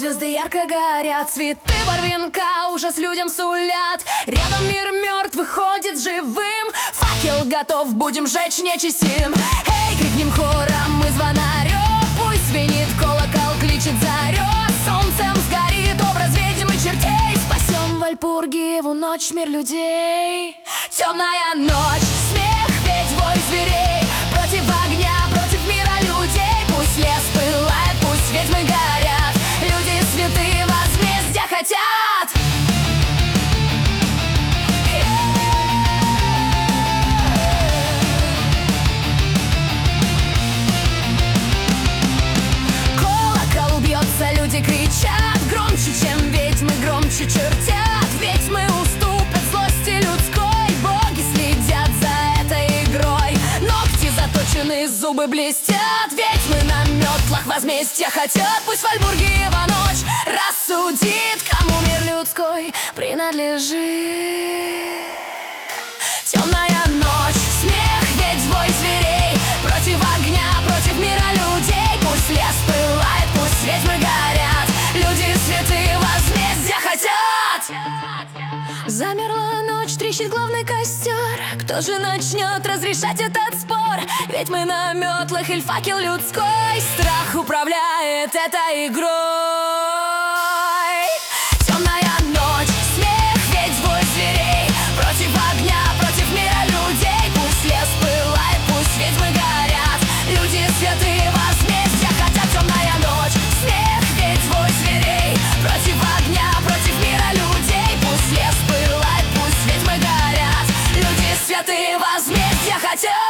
звезды ярко горят, цветы барвинка ужас людям сулят. Рядом мир мертв выходит живым, факел готов, будем жечь нечистим. Эй, крикнем хором мы звонарем, пусть звенит колокол, кличет зарет. Солнцем сгорит образ ведьм и чертей, спасем Вальпургиеву ночь, мир людей. Темная ночь, смех, ведь бой зверей, против огня, против мира людей. Пусть лес пылает, пусть ведьмы горят, люди святые возмездия хотят. Колокол бьется, люди кричат, громче, чем ведьмы, громче чертят. Ведьмы уступят злости людской, боги следят за этой игрой. Ногти заточены, зубы блестят, ведьмы на метлах возмездия хотят. Пусть Вальпургиева ночь рассудит, кому мир людской принадлежит. Темная ночь, смех, ведь бой зверей, против огня, против мира людей. Пусть лес пылает, пусть ведьмы горят, люди святые возмездия хотят. Замерла ночь, трещит главный костер, кто же начнет разрешать этот спор? Ведь мы на метлах, или факел людской, страх управляет этой игрой. Темная ночь, смех, ведь бой зверей, против огня, против мира людей. Пусть лес пылает, пусть ведьмы горят, люди святые возмездия хотят. Темная ночь, смех, ведь бой зверей, против огня, против мира людей. Пусть лес пылает, пусть ведьмы горят, люди святые возмездия хотят.